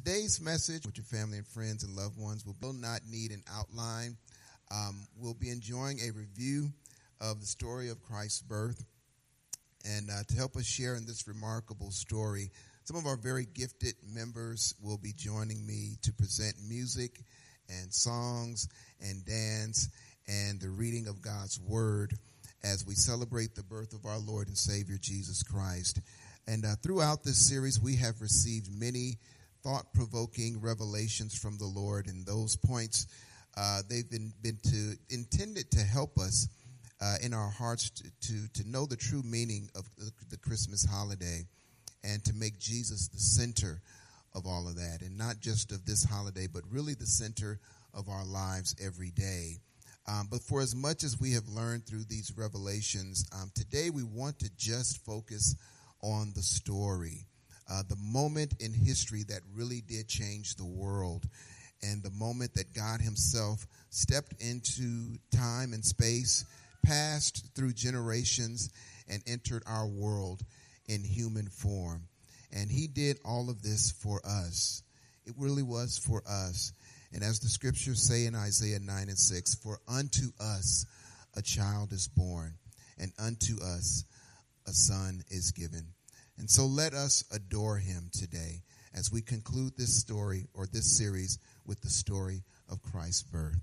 Today's message with your family and friends and loved ones will not need an outline. We'll be enjoying a review of the story of Christ's birth. And to help us share in this remarkable story, some of our very gifted members will be joining me to present music and songs and dance and the reading of God's Word as we celebrate the birth of our Lord and Savior, Jesus Christ. And throughout this series, we have received many thought-provoking revelations from the Lord, and those points, they've been intended to help us in our hearts to know the true meaning of the Christmas holiday and to make Jesus the center of all of that, and not just of this holiday, but really the center of our lives every day. But for as much as we have learned through these revelations, today we want to just focus on the story, the moment in history that really did change the world, and the moment that God himself stepped into time and space, passed through generations, and entered our world in human form. And he did all of this for us. It really was for us. And as the scriptures say in Isaiah 9:6, for unto us a child is born, and unto us a son is given. And so let us adore him today as we conclude this story or this series with the story of Christ's birth.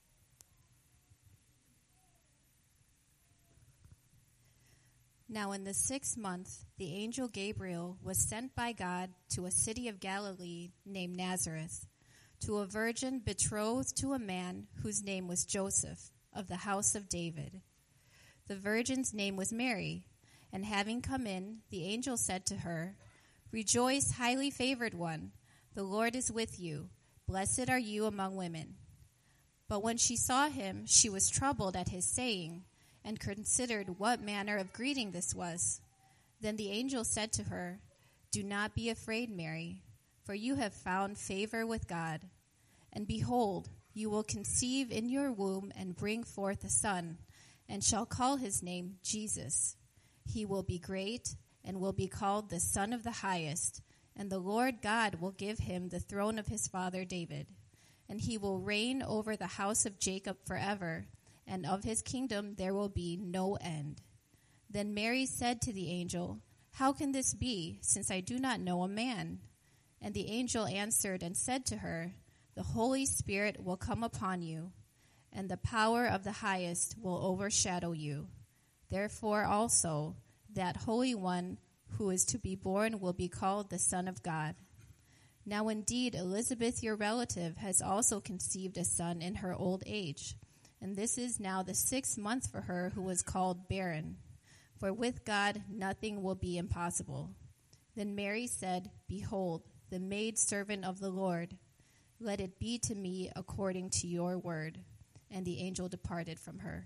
Now in the 6th month, the angel Gabriel was sent by God to a city of Galilee named Nazareth, to a virgin betrothed to a man whose name was Joseph, of the house of David. The virgin's name was Mary, and having come in, the angel said to her, Rejoice, highly favored one, the Lord is with you. Blessed are you among women. But when she saw him, she was troubled at his saying, and considered what manner of greeting this was. Then the angel said to her, Do not be afraid, Mary, for you have found favor with God. And behold, you will conceive in your womb and bring forth a son, and shall call his name Jesus. He will be great and will be called the Son of the Highest, and the Lord God will give him the throne of his father David. And he will reign over the house of Jacob forever, and of his kingdom there will be no end. Then Mary said to the angel, How can this be, since I do not know a man? And the angel answered and said to her, The Holy Spirit will come upon you, and the power of the Highest will overshadow you. Therefore also that Holy One who is to be born will be called the Son of God. Now indeed Elizabeth your relative has also conceived a son in her old age, and this is now the 6th month for her who was called barren. For with God nothing will be impossible. Then Mary said, Behold, the maidservant of the Lord, let it be to me according to your word. And the angel departed from her.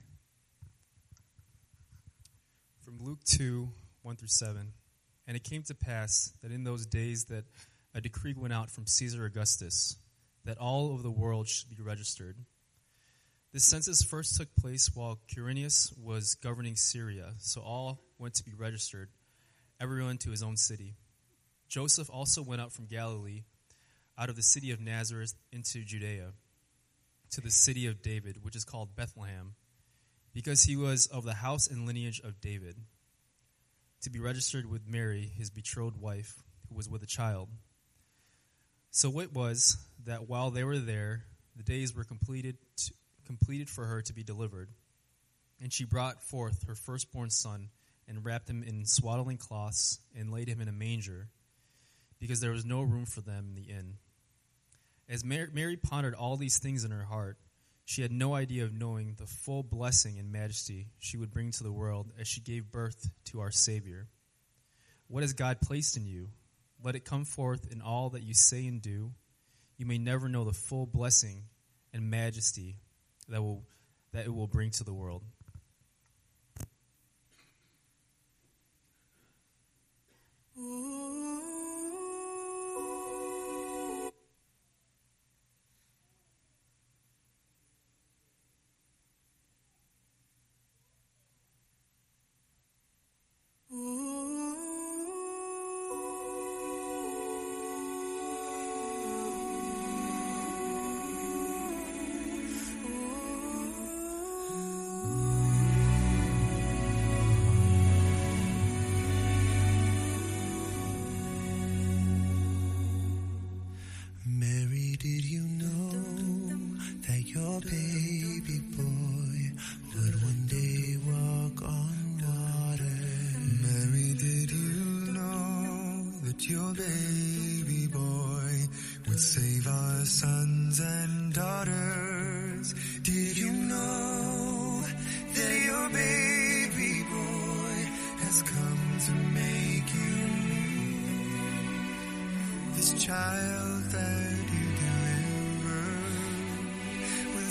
From Luke 2, 1-7. And it came to pass that in those days that a decree went out from Caesar Augustus, that all over the world should be registered. This census first took place while Quirinius was governing Syria, so all went to be registered, everyone to his own city. Joseph also went out from Galilee, out of the city of Nazareth into Judea, to the city of David, which is called Bethlehem, because he was of the house and lineage of David, to be registered with Mary, his betrothed wife, who was with a child. So it was that while they were there, the days were completed for her to be delivered. And she brought forth her firstborn son, and wrapped him in swaddling cloths, and laid him in a manger, because there was no room for them in the inn. As Mary pondered all these things in her heart, she had no idea of knowing the full blessing and majesty she would bring to the world as she gave birth to our Savior. What has God placed in you? Let it come forth in all that you say and do. You may never know the full blessing and majesty that it will bring to the world.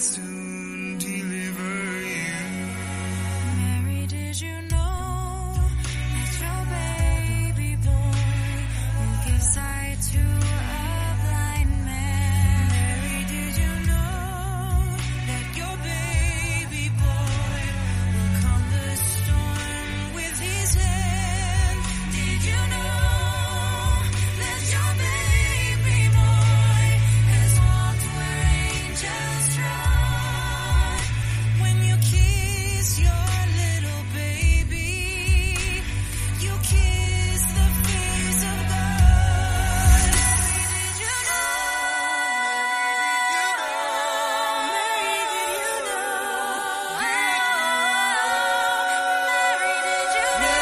soon deliver you. Mary, did you know that your baby boy will give sight to a blind man? Mary, did you know that your baby boy will calm the storm with his hand? Did you know that your baby boy has walked where angels trod? When you kiss your little baby, you kiss the face of God. Did you know? Mary, did you know? Mary, did you know?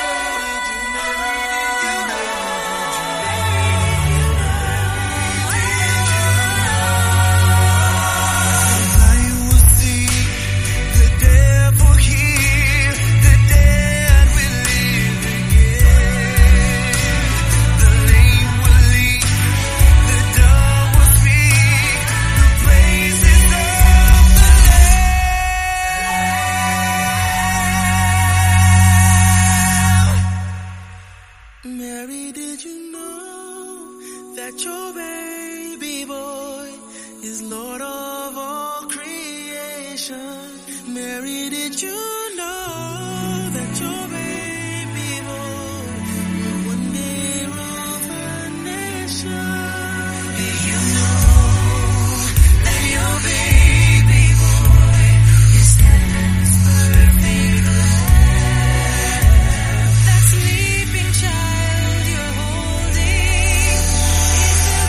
Blind will see, the deaf will hear, the dead will live again. The lame will leap, the dumb will speak, the praises of the Lamb. Mary, did you know that your baby boy is Lord of all creation? Mary, did you know that your baby boy will one day rule the nation? Did you know that your baby boy is heaven's perfect lamb? That sleeping child you're holding is the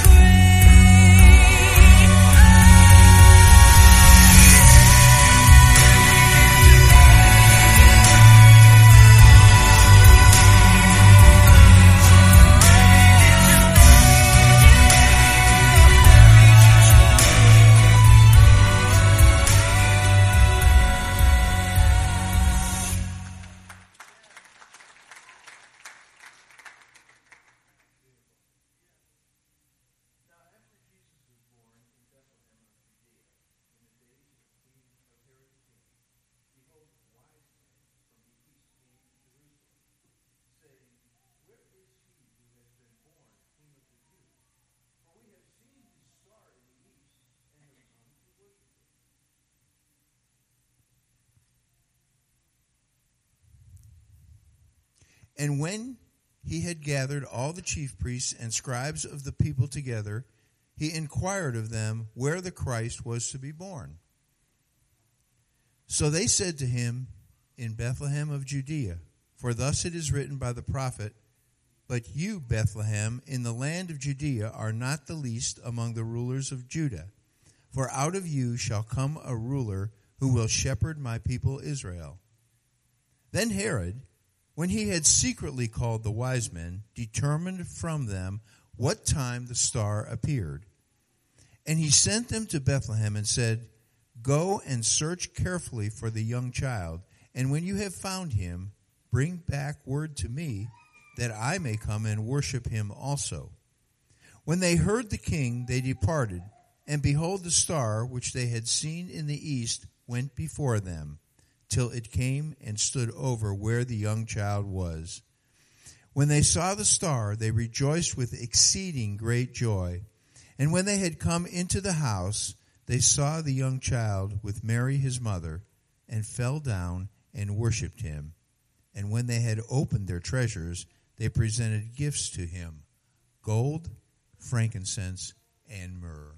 And when he had gathered all the chief priests and scribes of the people together, he inquired of them where the Christ was to be born. So they said to him, in Bethlehem of Judea, for thus it is written by the prophet, but you, Bethlehem, in the land of Judea, are not the least among the rulers of Judah. For out of you shall come a ruler who will shepherd my people Israel. Then Herod, when he had secretly called the wise men, determined from them what time the star appeared. And he sent them to Bethlehem and said, go and search carefully for the young child, and when you have found him, bring back word to me, that I may come and worship him also. When they heard the king, they departed, and behold, the star which they had seen in the east went before them, till it came and stood over where the young child was. When they saw the star, they rejoiced with exceeding great joy. And when they had come into the house, they saw the young child with Mary his mother, and fell down and worshipped him. And when they had opened their treasures, they presented gifts to him, gold, frankincense, and myrrh.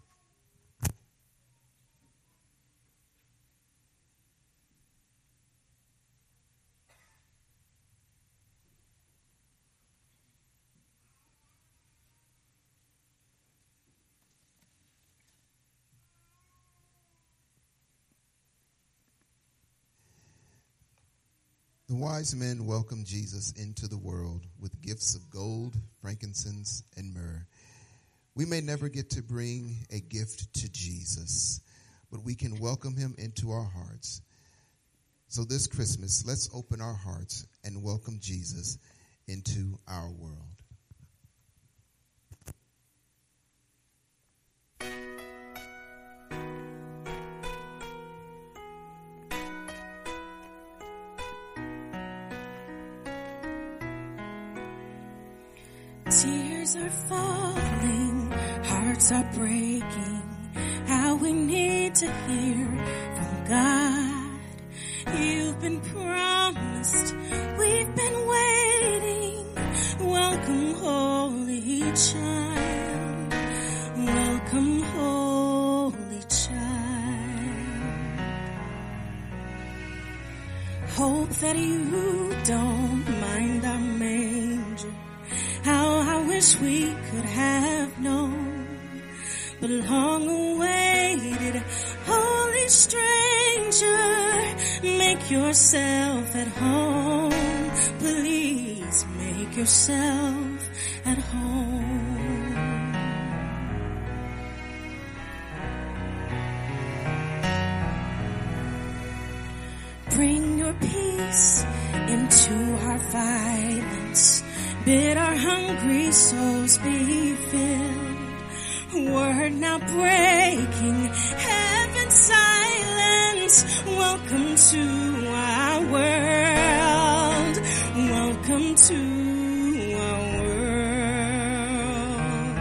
The wise men welcomed Jesus into the world with gifts of gold, frankincense, and myrrh. We may never get to bring a gift to Jesus, but we can welcome him into our hearts. So this Christmas, let's open our hearts and welcome Jesus into our world. Tears are falling, hearts are breaking. How we need to hear from God. You've been promised, we've been waiting. Welcome, Holy Child. Welcome, Holy Child. Hope that you don't mind our manger. How I wish we could have known, but long awaited, holy stranger, make yourself at home. Please make yourself at home. Bring your peace into our violence. Bid our hungry souls be filled. Word now breaking heaven's silence. Welcome to our world. Welcome to our world.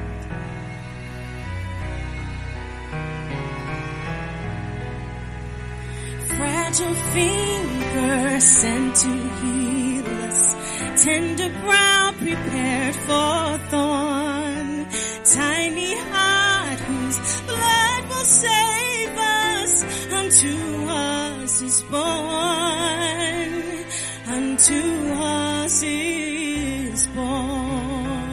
Fragile fingers sent to heal us. Tender brow prepared for thorn. Tiny heart whose blood will save us. Unto us is born. Unto us is born.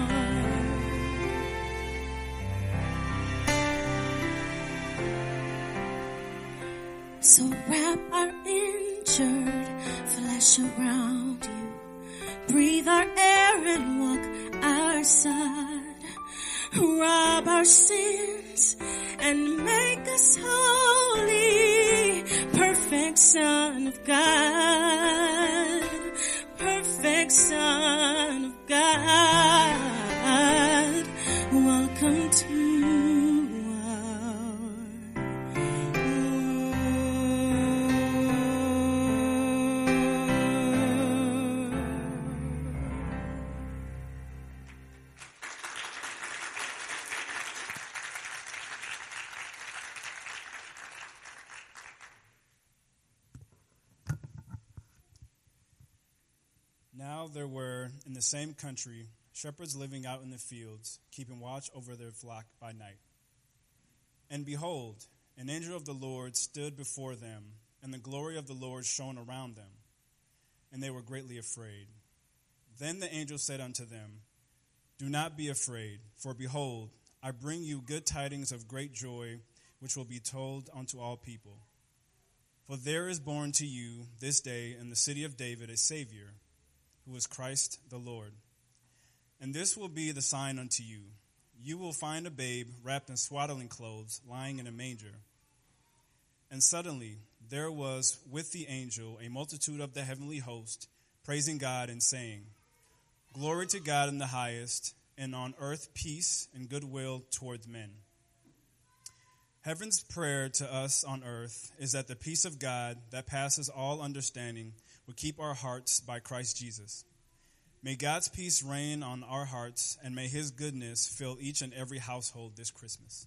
So wrap our injured flesh around you. Breathe our air and walk our side. Rob our sins and make us holy. Perfect Son of God. Perfect Son of God. Welcome to Now there were in the same country shepherds living out in the fields, keeping watch over their flock by night. And behold, an angel of the Lord stood before them, and the glory of the Lord shone around them, and they were greatly afraid. Then the angel said unto them, Do not be afraid, for behold, I bring you good tidings of great joy, which will be told unto all people. For there is born to you this day in the city of David a Savior, who is Christ the Lord. And this will be the sign unto you. You will find a babe wrapped in swaddling clothes, lying in a manger. And suddenly there was with the angel a multitude of the heavenly host, praising God and saying, Glory to God in the highest, and on earth peace and goodwill towards men. Heaven's prayer to us on earth is that the peace of God that passes all understanding will keep our hearts by Christ Jesus. May God's peace reign on our hearts, and may his goodness fill each and every household this Christmas.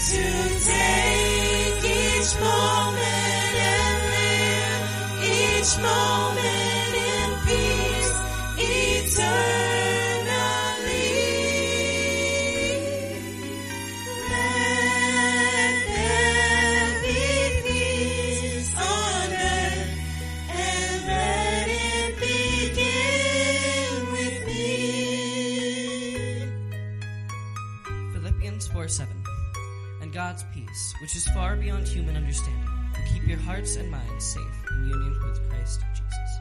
to take each moment and live each moment in peace eternally. Let there be peace on earth, and let it begin with me. Philippians 4:7. And God's peace, which is far beyond human understanding, will keep your hearts and minds safe in union with Christ Jesus.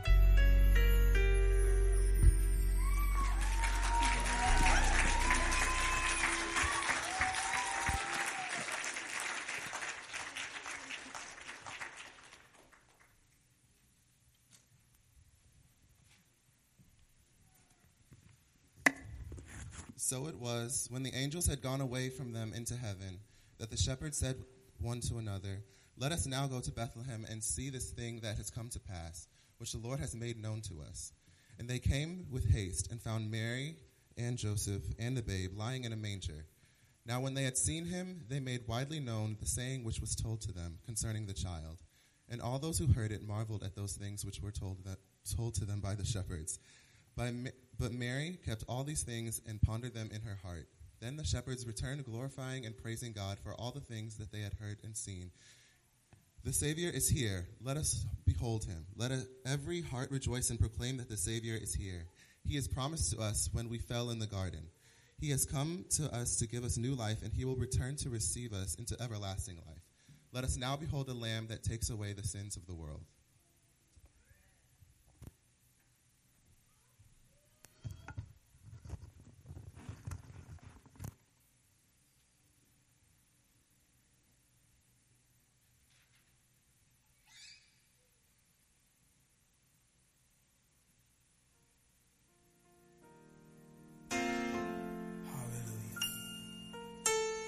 So it was, when the angels had gone away from them into heaven, that the shepherds said one to another, "Let us now go to Bethlehem and see this thing that has come to pass, which the Lord has made known to us." And they came with haste and found Mary and Joseph and the babe lying in a manger. Now when they had seen him, they made widely known the saying which was told to them concerning the child. And all those who heard it marveled at those things which were told to them by the shepherds. But Mary kept all these things and pondered them in her heart. Then the shepherds returned, glorifying and praising God for all the things that they had heard and seen. The Savior is here. Let us behold him. Let every heart rejoice and proclaim that the Savior is here. He has promised to us when we fell in the garden. He has come to us to give us new life, and he will return to receive us into everlasting life. Let us now behold the Lamb that takes away the sins of the world.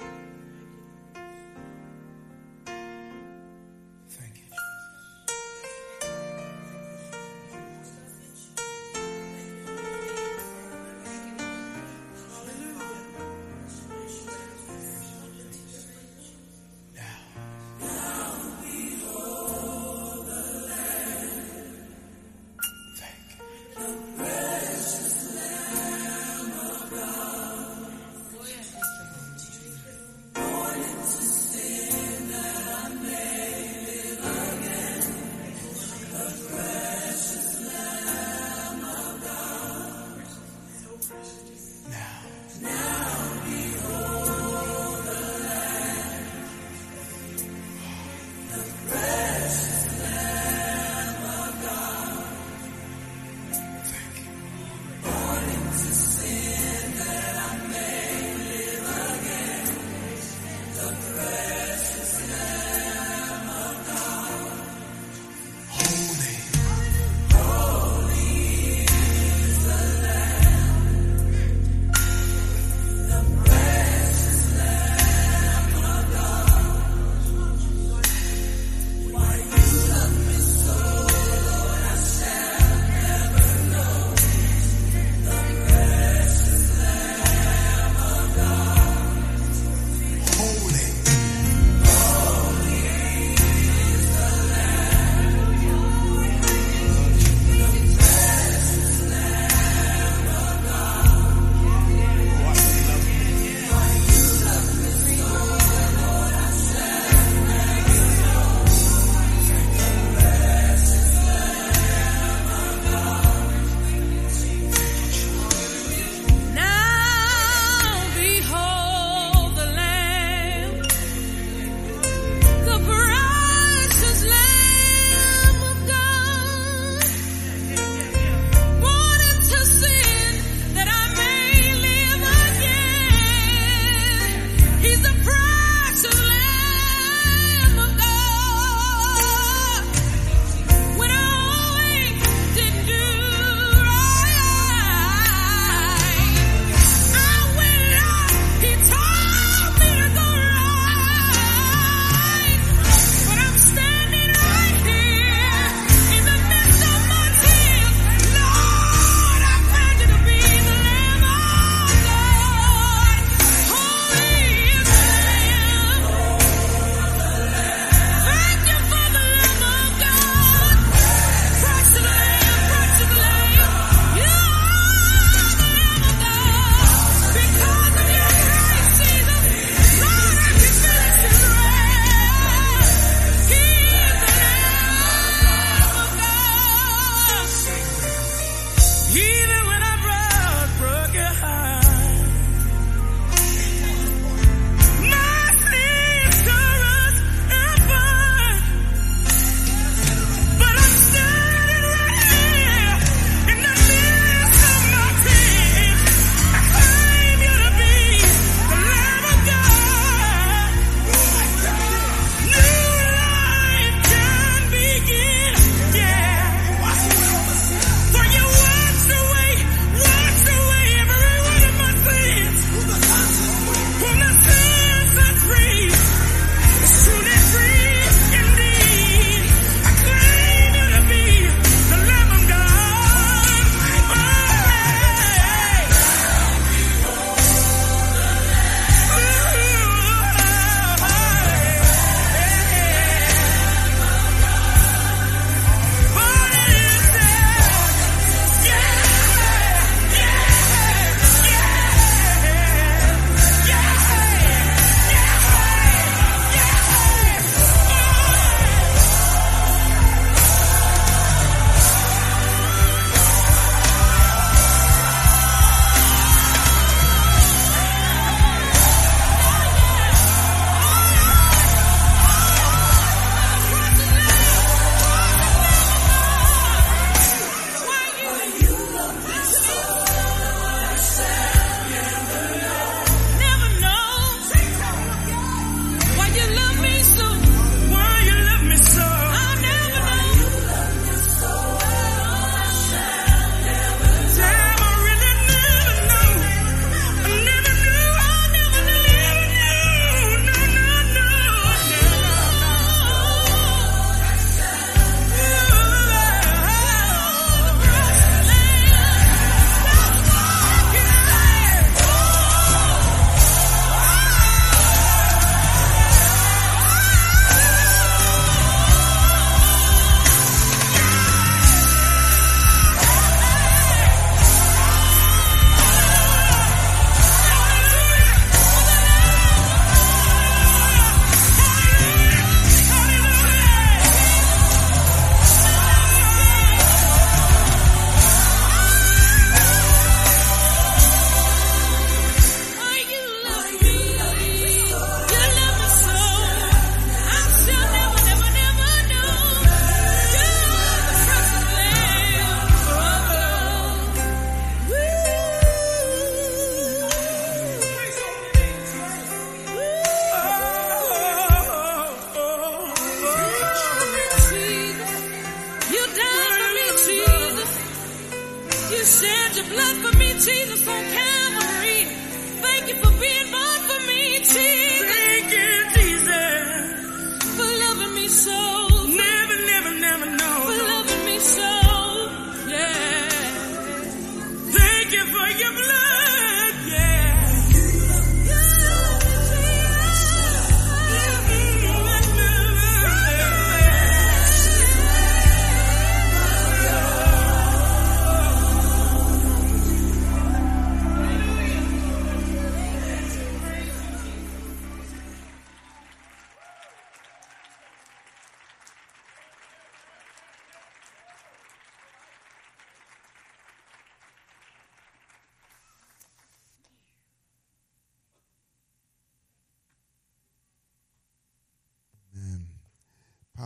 Thank you, Jesus.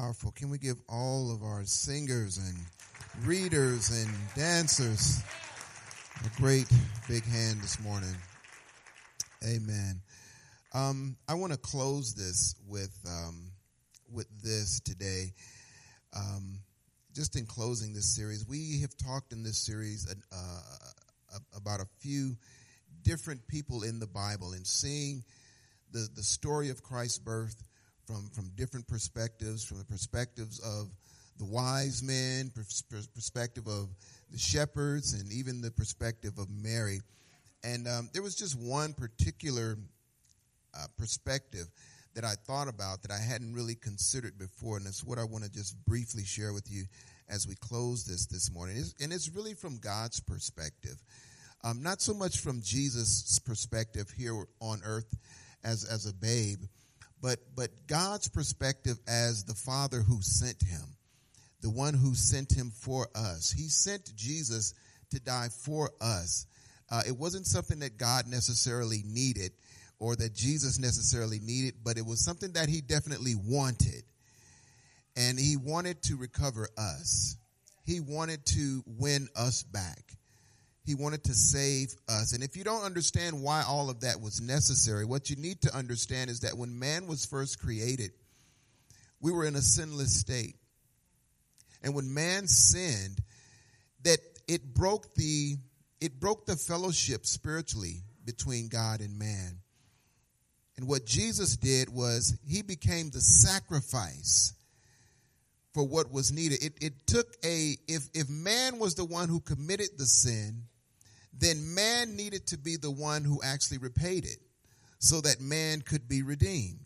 Powerful. Can we give all of our singers and readers and dancers a great big hand this morning? Amen. I want to close this with this today. Just in closing this series, we have talked in this series about a few different people in the Bible and seeing the story of Christ's birth from different perspectives, from the perspectives of the wise men, perspective of the shepherds, and even the perspective of Mary. And there was just one particular perspective that I thought about that I hadn't really considered before, and it's what I want to just briefly share with you as we close this morning. And it's really from God's perspective, not so much from Jesus' perspective here on earth as a babe, but God's perspective as the Father who sent him, the one who sent him for us. He sent Jesus to die for us. It wasn't something that God necessarily needed or that Jesus necessarily needed, but it was something that he definitely wanted. And he wanted to recover us. He wanted to win us back. He wanted to save us. And if you don't understand why all of that was necessary, what you need to understand is that when man was first created, we were in a sinless state. And when man sinned, that it broke the fellowship spiritually between God and man. And what Jesus did was he became the sacrifice for what was needed. It took if man was the one who committed the sin, then man needed to be the one who actually repaid it so that man could be redeemed.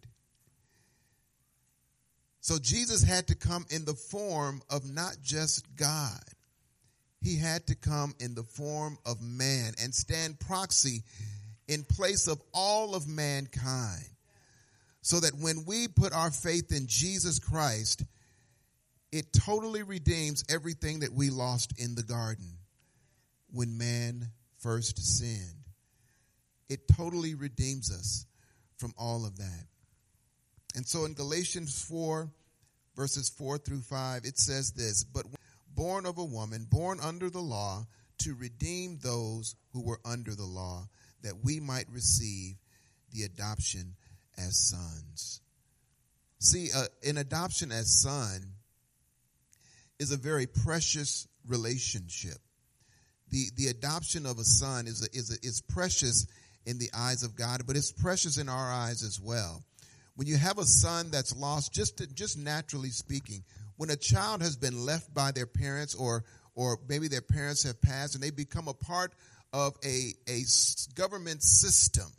So Jesus had to come in the form of not just God. He had to come in the form of man and stand proxy in place of all of mankind, so that when we put our faith in Jesus Christ, it totally redeems everything that we lost in the garden when man first sinned. It totally redeems us from all of that. And so in Galatians 4, verses 4 through 5, it says this: "But born of a woman, born under the law, to redeem those who were under the law, that we might receive the adoption as sons." See, an adoption as son is a very precious relationship. The adoption of a son is precious in the eyes of God, but it's precious in our eyes as well. When you have a son that's lost, just naturally speaking, when a child has been left by their parents, or maybe their parents have passed and they become a part of a government system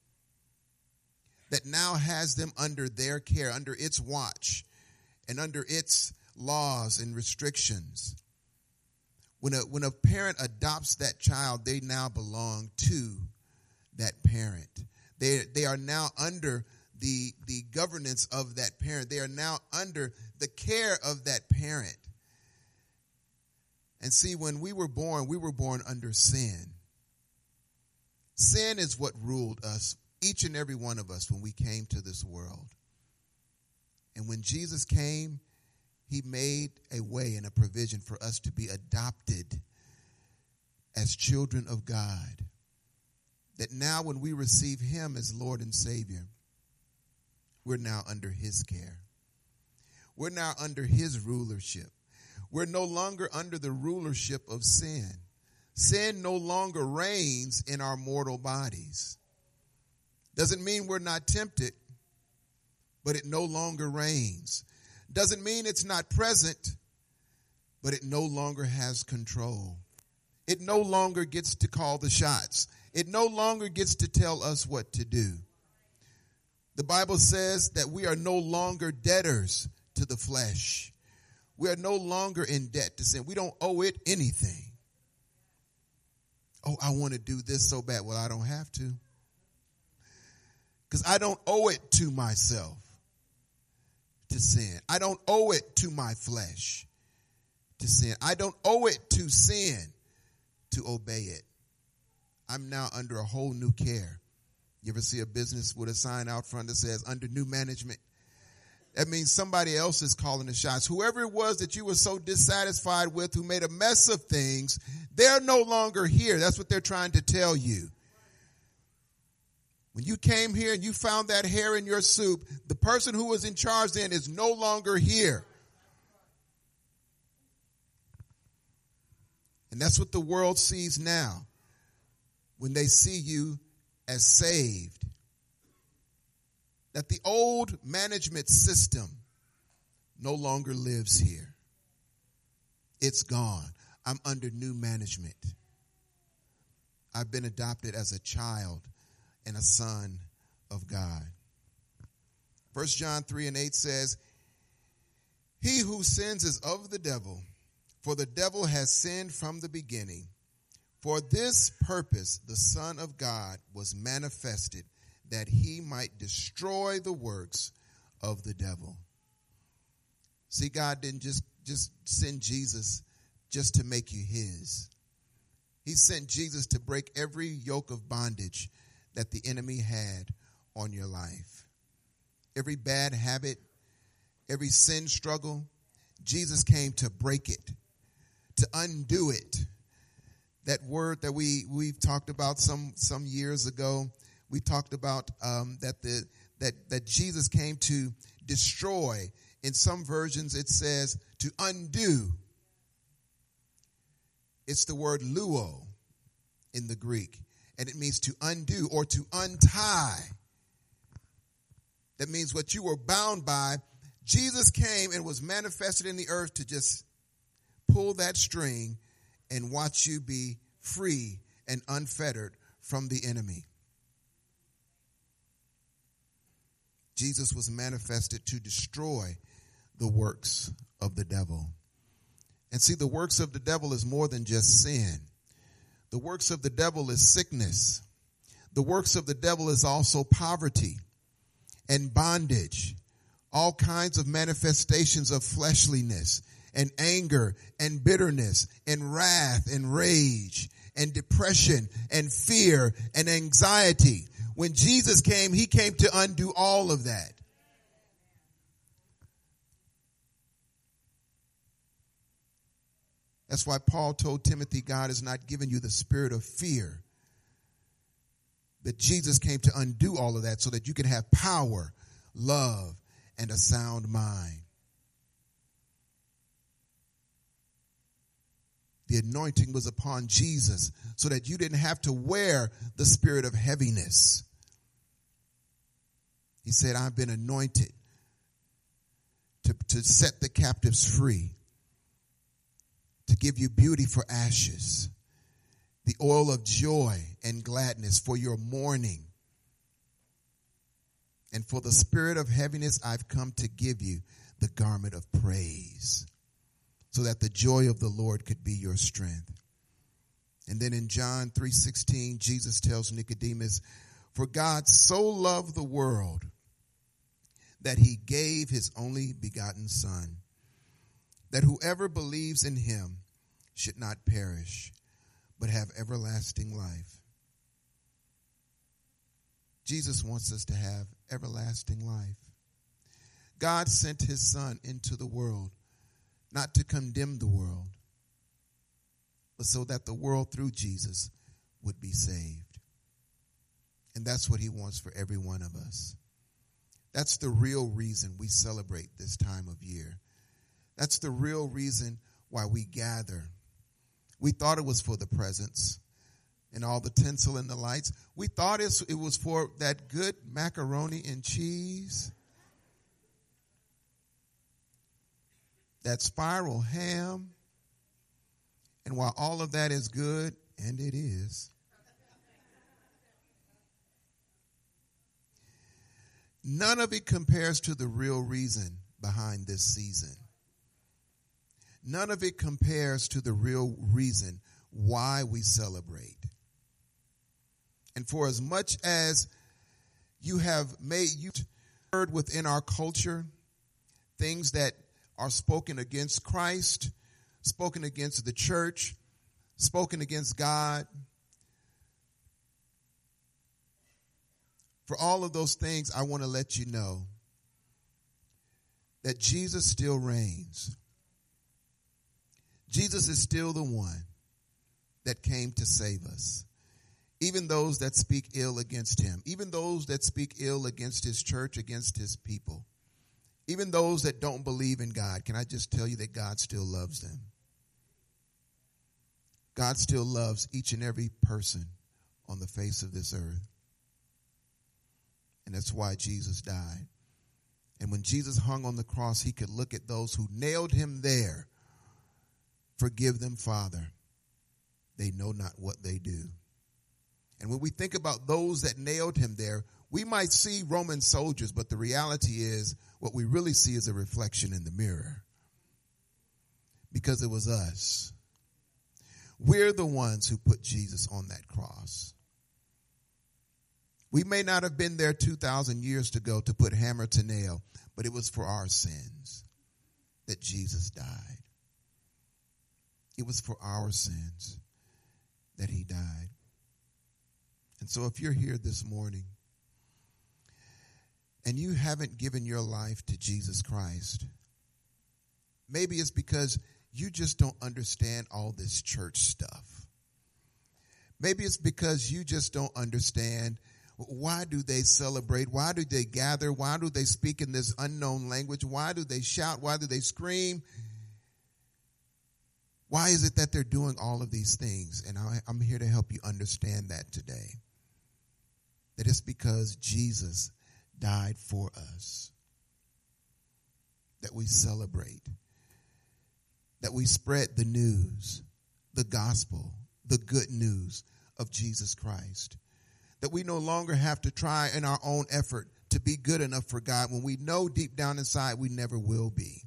that now has them under their care, under its watch, and under its laws and restrictions. When a parent adopts that child, they now belong to that parent. They are now under the governance of that parent. They are now under the care of that parent. And see, when we were born under sin. Sin is what ruled us, each and every one of us, when we came to this world. And when Jesus came, he made a way and a provision for us to be adopted as children of God. That now when we receive him as Lord and Savior, we're now under his care. We're now under his rulership. We're no longer under the rulership of sin. Sin no longer reigns in our mortal bodies. Doesn't mean we're not tempted, but it no longer reigns. Doesn't mean it's not present, but it no longer has control. It no longer gets to call the shots. It no longer gets to tell us what to do. The Bible says that we are no longer debtors to the flesh. We are no longer in debt to sin. We don't owe it anything. Oh, I want to do this so bad. Well, I don't have to. Because I don't owe it to myself to sin. I don't owe it to my flesh to sin. I don't owe it to sin to obey it. I'm now under a whole new care. You ever see a business with a sign out front that says under new management? That means somebody else is calling the shots. Whoever it was that you were so dissatisfied with, who made a mess of things, they're no longer here. That's what they're trying to tell you. When you came here and you found that hair in your soup, the person who was in charge then is no longer here. And that's what the world sees now when they see you as saved. That the old management system no longer lives here. It's gone. I'm under new management. I've been adopted as a child and a son of God. 1 John 3:8 says, he who sins is of the devil, for the devil has sinned from the beginning. For this purpose the Son of God was manifested, that he might destroy the works of the devil. See, God didn't just send Jesus just to make you his. He sent Jesus to break every yoke of bondage that the enemy had on your life. Every bad habit, every sin struggle, Jesus came to break it, to undo it. That word that we've talked about some years ago, we talked about that Jesus came to destroy. In some versions it says to undo. It's the word luo in the Greek, and it means to undo or to untie. That means what you were bound by, Jesus came and was manifested in the earth to just pull that string and watch you be free and unfettered from the enemy. Jesus was manifested to destroy the works of the devil. And see, the works of the devil is more than just sin. The works of the devil is sickness. The works of the devil is also poverty and bondage, all kinds of manifestations of fleshliness and anger and bitterness and wrath and rage and depression and fear and anxiety. When Jesus came, he came to undo all of that. That's why Paul told Timothy, God has not given you the spirit of fear. That Jesus came to undo all of that so that you can have power, love, and a sound mind. The anointing was upon Jesus so that you didn't have to wear the spirit of heaviness. He said, I've been anointed to set the captives free, to give you beauty for ashes, the oil of joy and gladness for your mourning. And for the spirit of heaviness, I've come to give you the garment of praise, so that the joy of the Lord could be your strength. And then in John 3:16, Jesus tells Nicodemus, for God so loved the world that he gave his only begotten Son, that whoever believes in him should not perish, but have everlasting life. Jesus wants us to have everlasting life. God sent his Son into the world, not to condemn the world, but so that the world through Jesus would be saved. And that's what he wants for every one of us. That's the real reason we celebrate this time of year. That's the real reason why we gather. We thought it was for the presents and all the tinsel and the lights. We thought it was for that good macaroni and cheese, that spiral ham. And while all of that is good, and it is, none of it compares to the real reason behind this season. None of it compares to the real reason why we celebrate. And for as much as you have heard within our culture things that are spoken against Christ, spoken against the church, spoken against God, for all of those things, I want to let you know that Jesus still reigns. Jesus is still the one that came to save us. Even those that speak ill against him, even those that speak ill against his church, against his people, even those that don't believe in God, can I just tell you that God still loves them? God still loves each and every person on the face of this earth. And that's why Jesus died. And when Jesus hung on the cross, he could look at those who nailed him there. Forgive them, Father. They know not what they do. And when we think about those that nailed him there, we might see Roman soldiers, but the reality is what we really see is a reflection in the mirror. Because it was us. We're the ones who put Jesus on that cross. We may not have been there 2,000 years ago to put hammer to nail, but it was for our sins that Jesus died. It was for our sins that he died. And so if you're here this morning and you haven't given your life to Jesus Christ, maybe it's because you just don't understand all this church stuff. Maybe it's because you just don't understand why do they celebrate? Why do they gather? Why do they speak in this unknown language? Why do they shout? Why do they scream? Why is it that they're doing all of these things? And I'm here to help you understand that today. That it's because Jesus died for us. That we celebrate. That we spread the news, the gospel, the good news of Jesus Christ. That we no longer have to try in our own effort to be good enough for God when we know deep down inside we never will be.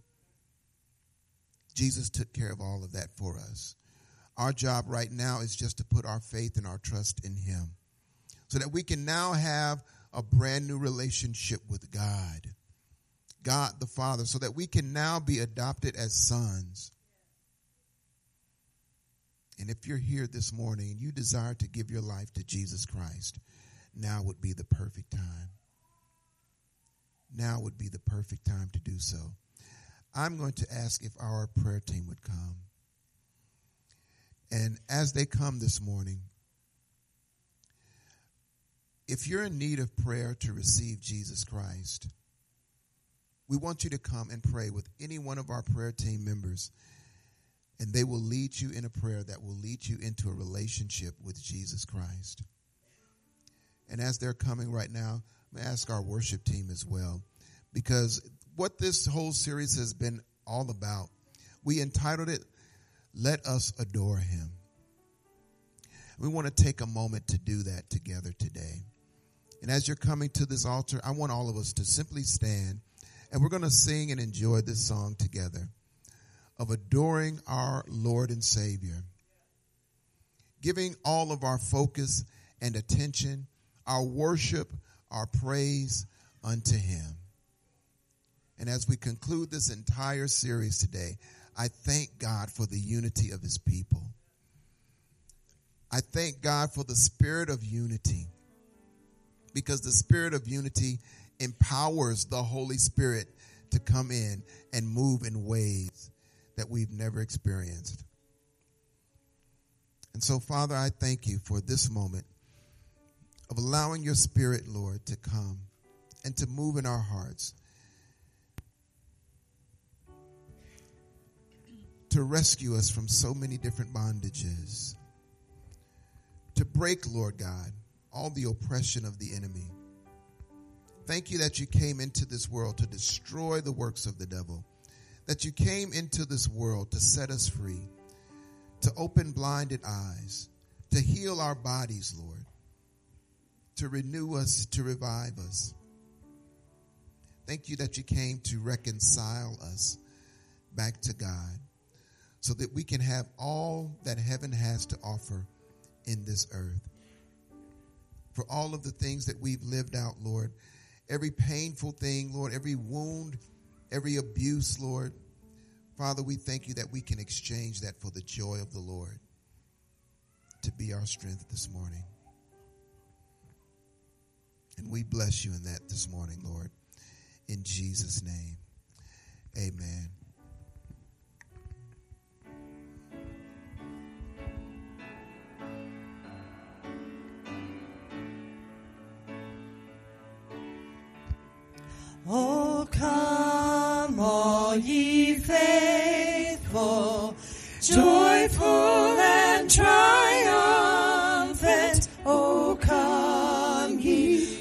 Jesus took care of all of that for us. Our job right now is just to put our faith and our trust in him so that we can now have a brand new relationship with God, God the Father, so that we can now be adopted as sons. And if you're here this morning and you desire to give your life to Jesus Christ, now would be the perfect time. Now would be the perfect time to do so. I'm going to ask if our prayer team would come. And as they come this morning, if you're in need of prayer to receive Jesus Christ, we want you to come and pray with any one of our prayer team members. And they will lead you in a prayer that will lead you into a relationship with Jesus Christ. And as they're coming right now, I'm going to ask our worship team as well. Because what this whole series has been all about, we entitled it, Let Us Adore Him. We want to take a moment to do that together today. And as you're coming to this altar, I want all of us to simply stand. And we're going to sing and enjoy this song together of adoring our Lord and Savior, giving all of our focus and attention, our worship, our praise unto him. And as we conclude this entire series today, I thank God for the unity of his people. I thank God for the spirit of unity, because the spirit of unity empowers the Holy Spirit to come in and move in ways that we've never experienced. And so, Father, I thank you for this moment of allowing your Spirit, Lord, to come and to move in our hearts, to rescue us from so many different bondages, to break, Lord God, all the oppression of the enemy. Thank you that you came into this world to destroy the works of the devil, that you came into this world to set us free, to open blinded eyes, to heal our bodies, Lord, to renew us, to revive us. Thank you that you came to reconcile us back to God so that we can have all that heaven has to offer in this earth. For all of the things that we've lived out, Lord, every painful thing, Lord, every wound, every abuse, Lord, Father, we thank you that we can exchange that for the joy of the Lord to be our strength this morning. And we bless you in that this morning, Lord, in Jesus' name. Amen. Oh, come, all ye faithful, joyful and triumphant. Oh, come ye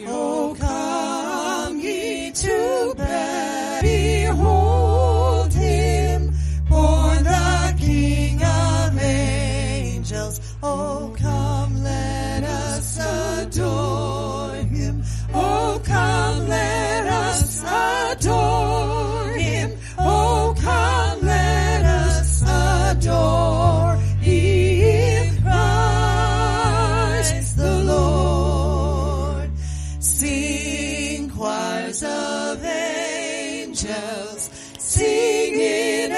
to Bethlehem. Behold him, born the King of angels. Oh, come, let us adore him. Oh, come, let us adore him. Oh, come, let us adore him. Christ the Lord. Sing, choirs of angels, sing in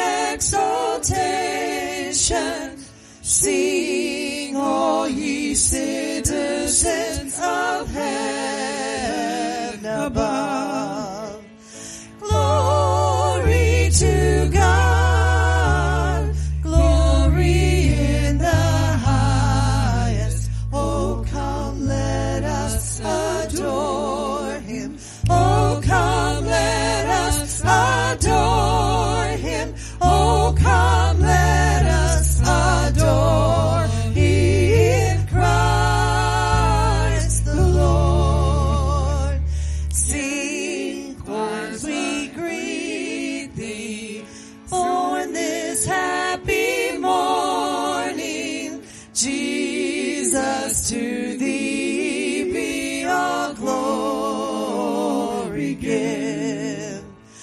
exaltation. Sing, all ye citizens of heaven above. Glory to God, glory in the highest. Oh, come, let us adore him. Oh, come, let us adore him. Oh, come, let us adore him. Christ the Lord. Sing, choirs, we greet thee, born this happy morning. Jesus, to thee be all glory give.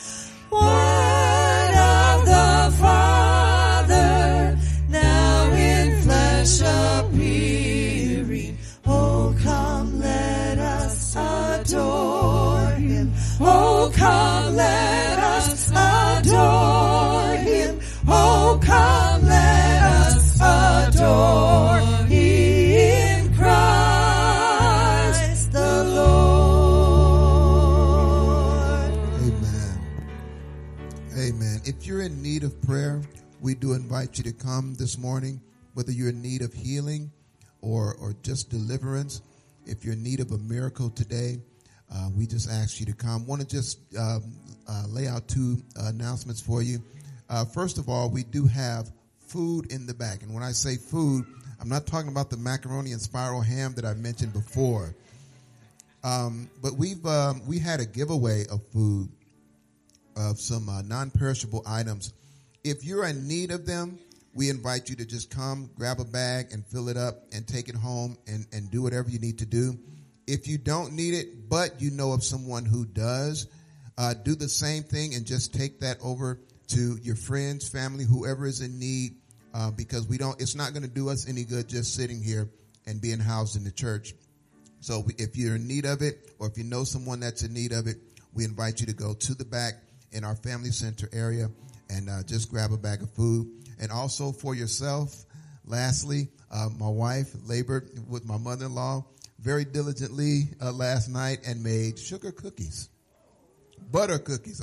Word of the Father, now in flesh appearing. Oh, come, let us adore him. Oh, come, let us adore him. Oh, come, let us adore him. Christ the Lord. Amen. Amen. If you're in need of prayer, we do invite you to come this morning, whether you're in need of healing or just deliverance. If you're in need of a miracle today, we just ask you to come. Want to just lay out two announcements for you. First of all, we do have food in the back. And when I say food, I'm not talking about the macaroni and spiral ham that I mentioned before. But we had a giveaway of food, of some non-perishable items. If you're in need of them, we invite you to just come, grab a bag and fill it up and take it home and do whatever you need to do. If you don't need it, but you know of someone who does, do the same thing and just take that over to your friends, family, whoever is in need, because it's not going to do us any good just sitting here and being housed in the church. So if you're in need of it, or if you know someone that's in need of it, we invite you to go to the back in our family center area and just grab a bag of food. And also for yourself, lastly, my wife labored with my mother-in-law very diligently last night and made butter cookies. Butter cookies.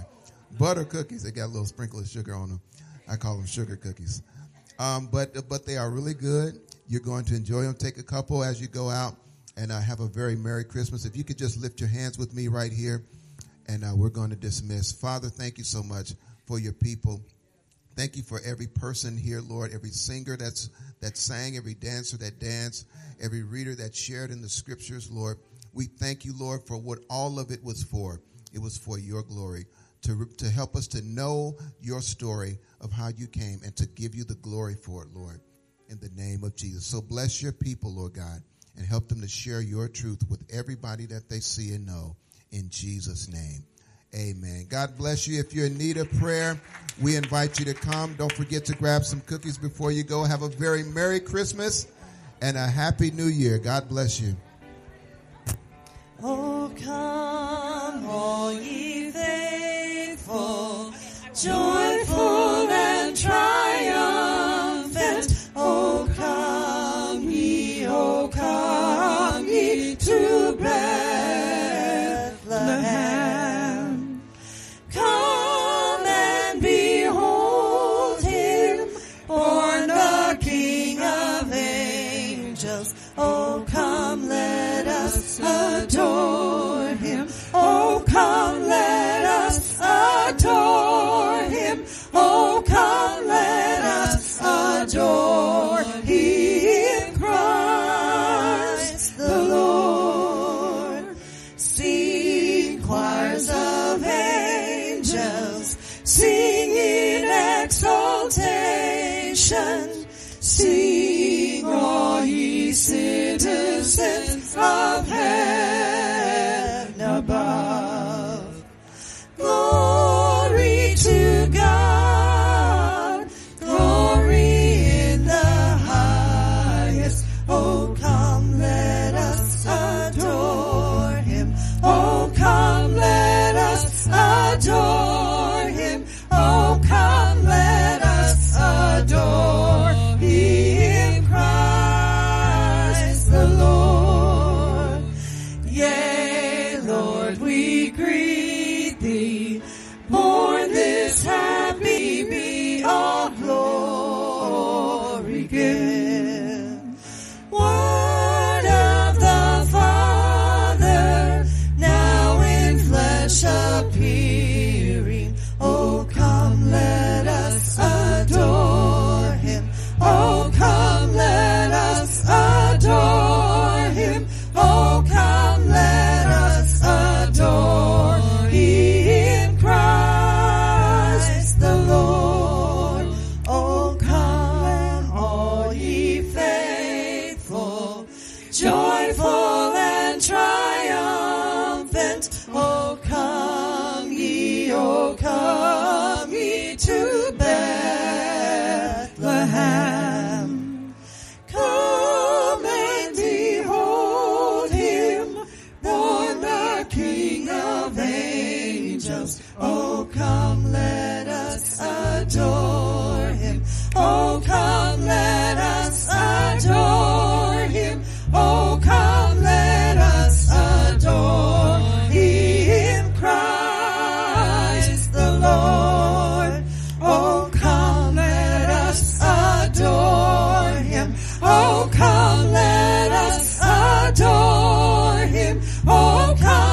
They got a little sprinkle of sugar on them. I call them sugar cookies. But they are really good. You're going to enjoy them. Take a couple as you go out and have a very Merry Christmas. If you could just lift your hands with me right here, and we're going to dismiss. Father, thank you so much for your people. Thank you for every person here, Lord, every singer that sang, every dancer that danced, every reader that shared in the scriptures, Lord. We thank you, Lord, for what all of it was for. It was for your glory, to help us to know your story of how you came and to give you the glory for it, Lord, in the name of Jesus. So bless your people, Lord God, and help them to share your truth with everybody that they see and know. In Jesus' name, amen. God bless you. If you're in need of prayer, we invite you to come. Don't forget to grab some cookies before you go. Have a very Merry Christmas and a Happy New Year. God bless you. Oh, come, all ye faithful, joyful and triumphant. Oh, come ye to Bethlehem. Come angels sing in exaltation. Sing, all ye citizens of heaven above. Glory to God, glory in the highest. Oh, come, let us adore him. Oh, come, let us adore him. Oh, come, let us adore him, Christ the Lord. Yea, Lord, we greet thee, born this happy be, all glory give. Word of the Father, now in flesh appearing. Oh, come, let us adore him. Oh, come, let us adore him. Oh, come, let us adore him, Christ the Lord. Oh, come, all ye faithful, joyful and triumphant. Oh, come ye to Bethlehem. Come and behold him, born the King of angels. Oh, come, let us adore him. Oh, come, let us adore him. Oh, come, let us adore him, Christ the Lord. Oh, come, let us adore him. Oh, come, let us adore him. Oh, come.